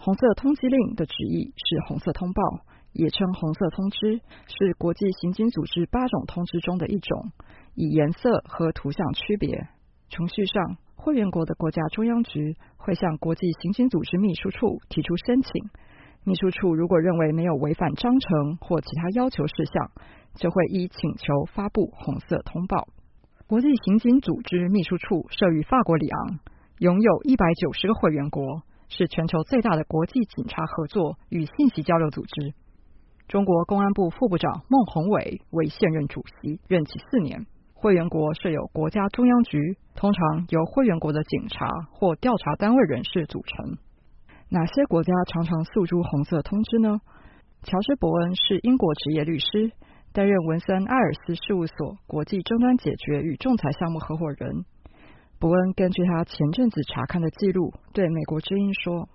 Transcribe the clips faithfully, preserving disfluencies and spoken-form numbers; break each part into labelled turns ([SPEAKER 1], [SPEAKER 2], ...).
[SPEAKER 1] 红色通缉令的直译是红色通报，也称红色通知，是国际刑警组织八种通知中的一种，以颜色和图像区别。程序上，会员国的国家中央局会向国际刑警组织秘书处提出申请，秘书处如果认为没有违反章程或其他要求事项，就会依请求发布红色通报。国际刑警组织秘书处设于法国里昂，拥有一百九十个会员国，是全球最大的国际警察合作与信息交流组织。中国公安部副部长孟宏伟为现任主席，任期四年。会员国设有国家中央局，通常由会员国的警察或调查单位人士组成。哪些国家常常诉诸红色通知呢？乔治·伯恩是英国职业律师，担任文森·艾尔斯事务所国际争端解决与仲裁项目合伙人。伯恩根据他前阵子查看的记录，对美国之音说，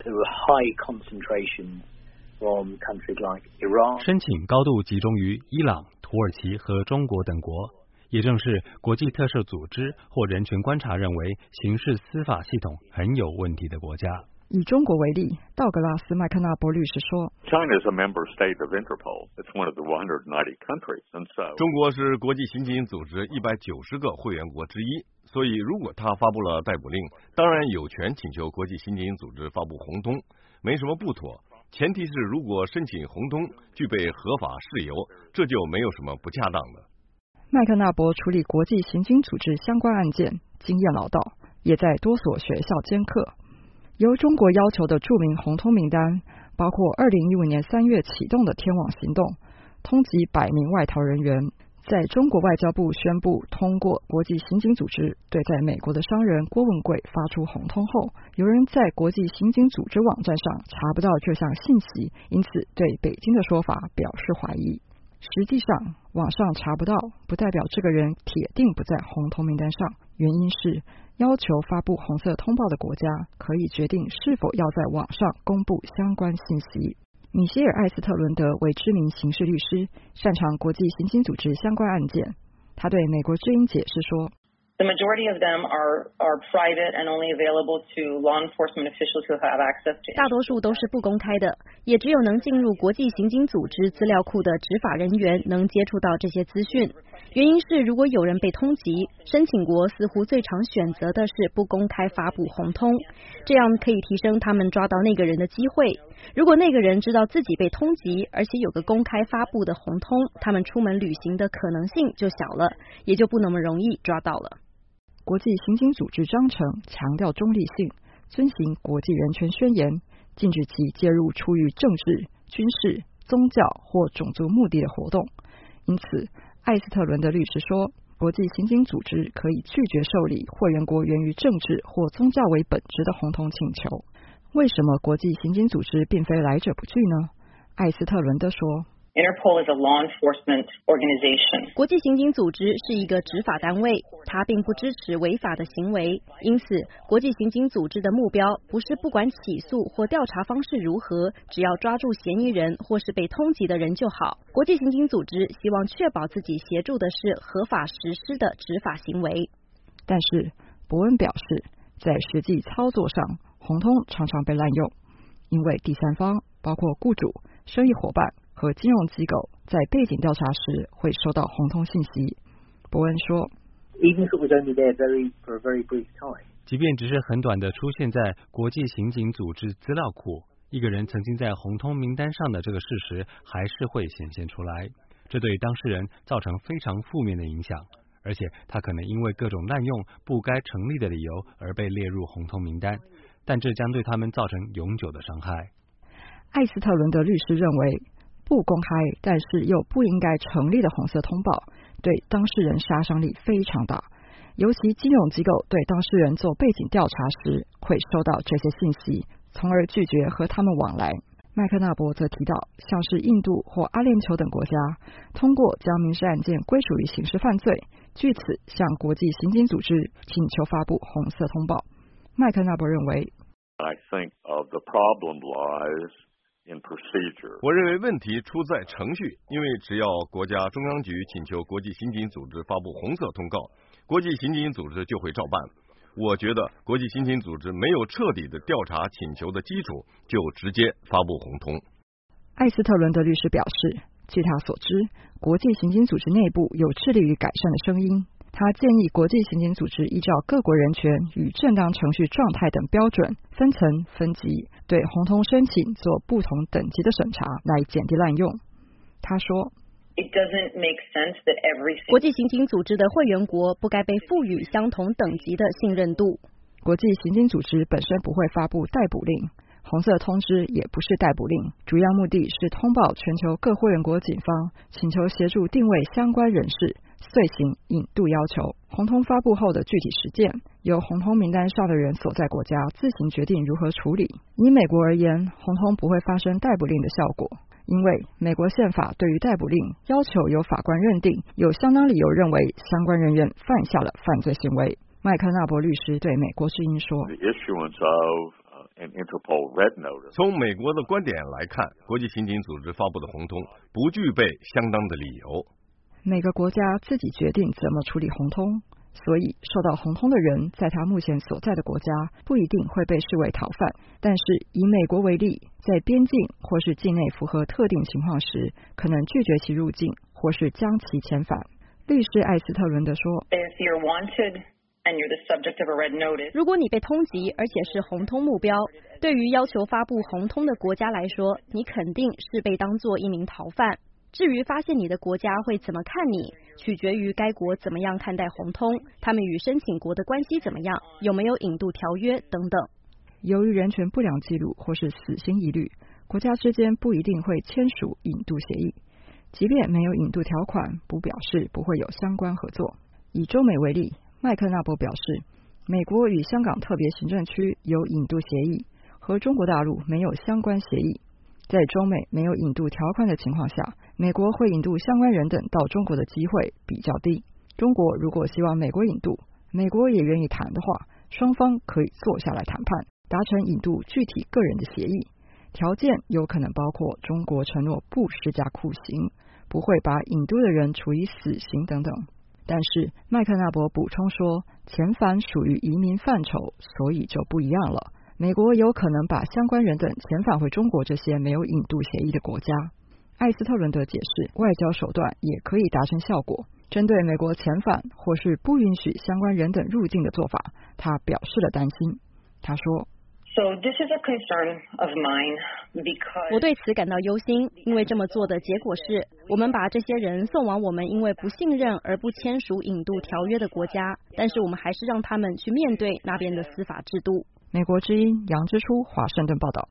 [SPEAKER 2] 申请高度集中于伊朗、土耳其和中国等国，也正是国际特赦组织或人权观察认为刑事司法系统很有问题的国家。
[SPEAKER 1] 以中国为例，道格拉斯·麦克纳伯律师说，
[SPEAKER 3] China is a member state of Interpol. It's one of the one hundred ninety countries. And so,
[SPEAKER 4] 中国是国际刑警组织一百九十个会员国之一，所以如果他发布了逮捕令，当然有权请求国际刑警组织发布红通，没什么不妥。前提是如果申请红通具备合法事由，这就没有什么不恰当的。
[SPEAKER 1] 麦克纳伯处理国际刑警组织相关案件经验老道，也在多所学校兼课。由中国要求的著名红通名单包括二零一五年三月启动的天网行动，通缉百名外逃人员。在中国外交部宣布通过国际刑警组织对在美国的商人郭文贵发出红通后，有人在国际刑警组织网站上查不到这项信息，因此对北京的说法表示怀疑。实际上，网上查不到不代表这个人铁定不在红通名单上，原因是要求发布红色通报的国家可以决定是否要在网上公布相关信息。米歇尔·艾斯特伦德为知名刑事律师，擅长国际刑警组织相关案件。他对美国之音解释说，
[SPEAKER 5] The majority of them are, are private and only available to law enforcement officials who have access to.
[SPEAKER 6] 大多数都是不公开的，也只有能进入国际刑警组织资料库的执法人员能接触到这些资讯。原因是，如果有人被通缉，申请国似乎最常选择的是不公开发布红通，这样可以提升他们抓到那个人的机会。如果那个人知道自己被通缉，而且有个公开发布的红通，他们出门旅行的可能性就小了，也就不那么容易抓到了。
[SPEAKER 1] 国际刑警组织章程强调中立性，遵行国际人权宣言，禁止其介入出于政治、军事、宗教或种族目的的活动。因此，艾斯特伦的律师说，国际刑警组织可以拒绝受理会员国源于政治或宗教为本质的红通请求。为什么国际刑警组织并非来者不拒呢？艾斯特伦德说，
[SPEAKER 5] Interpol is a law enforcement organization.
[SPEAKER 6] 国际刑警组织是一个执法单位，它并不支持违法的行为，因此国际刑警组织的目标不是不管起诉或调查方式如何，只要抓住嫌疑人或是被通缉的人就好。国际刑警组织希望确保自己协助的是合法实施的执法行为。
[SPEAKER 1] 但是伯恩表示，在实际操作上，红通常常被滥用，因为第三方包括雇主、生意伙伴和金融机构在背景调查时会收到红通信息。伯恩说，
[SPEAKER 7] Even if it was only there very, for a very brief time.
[SPEAKER 2] 即便只是很短的出现在国际刑警组织资料库，一个人曾经在红通名单上的这个事实还是会显现出来，这对当事人造成非常负面的影响，而且他可能因为各种滥用不该成立的理由而被列入红通名单，但这将对他们造成永久的伤害。
[SPEAKER 1] 艾斯特伦德律师认为，不公开但是又不应该成立的红色通报对当事人杀伤力非常大，尤其金融机构对当事人做背景调查时会收到这些信息，从而拒绝和他们往来。麦克纳伯则提到，像是印度或阿联酋等国家通过将民事案件归属于刑事犯罪，据此向国际刑警组织请求发布红色通报。麦克纳伯认为，
[SPEAKER 3] I think of the problem lies in procedure.
[SPEAKER 4] 我认为问题出在程序，因为只要国家中央局请求国际刑警组织发布红色通告，国际刑警组织就会照办。 我觉得国际刑警组织没有彻底的调查请求的基础，就直接发布红通。
[SPEAKER 1] 艾斯特伦的律师表示，据他所知，国际刑警组织内部有致力于改善的声音。他建议国际刑警组织依照各国人权与正当程序状态等标准，分层分级，对红通申请做不同等级的审查，来减低滥用。他说，
[SPEAKER 5] It doesn't make sense that every
[SPEAKER 6] 国际刑警组织的会员国不该被赋予相同等级的信任度。
[SPEAKER 1] 国际刑警组织本身不会发布逮捕令，红色通知也不是逮捕令，主要目的是通报全球各会员国警方，请求协助定位相关人士，遂行引渡要求。红通发布后的具体实践，由红通名单上的人所在国家自行决定如何处理。以美国而言，红通不会发生逮捕令的效果，因为美国宪法对于逮捕令要求由法官认定有相当理由认为相关人员犯下了犯罪行为。麦克纳伯律师对美国之音说，
[SPEAKER 4] 从美国的观点来看，国际刑警组织发布的红通不具备相当的理由。
[SPEAKER 1] 每个国家自己决定怎么处理红通，所以受到红通的人在他目前所在的国家不一定会被视为逃犯，但是以美国为例，在边境或是境内符合特定情况时，可能拒绝其入境或是将其遣返。律师艾斯特伦德说，
[SPEAKER 5] If you're wanted and you're the subject of a red notice,
[SPEAKER 6] 如果你被通缉，而且是红通目标，对于要求发布红通的国家来说，你肯定是被当作一名逃犯。至于发现你的国家会怎么看你，取决于该国怎么样看待红通，他们与申请国的关系怎么样，有没有引渡条约等等。
[SPEAKER 1] 由于人权不良记录或是死刑疑虑，国家之间不一定会签署引渡协议。即便没有引渡条款，不表示不会有相关合作。以中美为例，麦克纳伯表示，美国与香港特别行政区有引渡协议，和中国大陆没有相关协议。在中美没有引渡条款的情况下，美国会引渡相关人等到中国的机会比较低。中国如果希望美国引渡，美国也愿意谈的话，双方可以坐下来谈判，达成引渡具体个人的协议。条件有可能包括中国承诺不施加酷刑，不会把引渡的人处以死刑等等。但是麦克纳伯补充说，遣返属于移民范畴，所以就不一样了。美国有可能把相关人等遣返回中国这些没有引渡协议的国家。艾斯特伦德解释，外交手段也可以达成效果。针对美国遣返或是不允许相关人等入境的做法，他表示了担心。他说，
[SPEAKER 5] So this is a concern of mine because
[SPEAKER 6] 我对此感到忧心，因为这么做的结果是，我们把这些人送往我们因为不信任而不签署引渡条约的国家，但是我们还是让他们去面对那边的司法制度。
[SPEAKER 1] 美国之音杨之初华盛顿报道。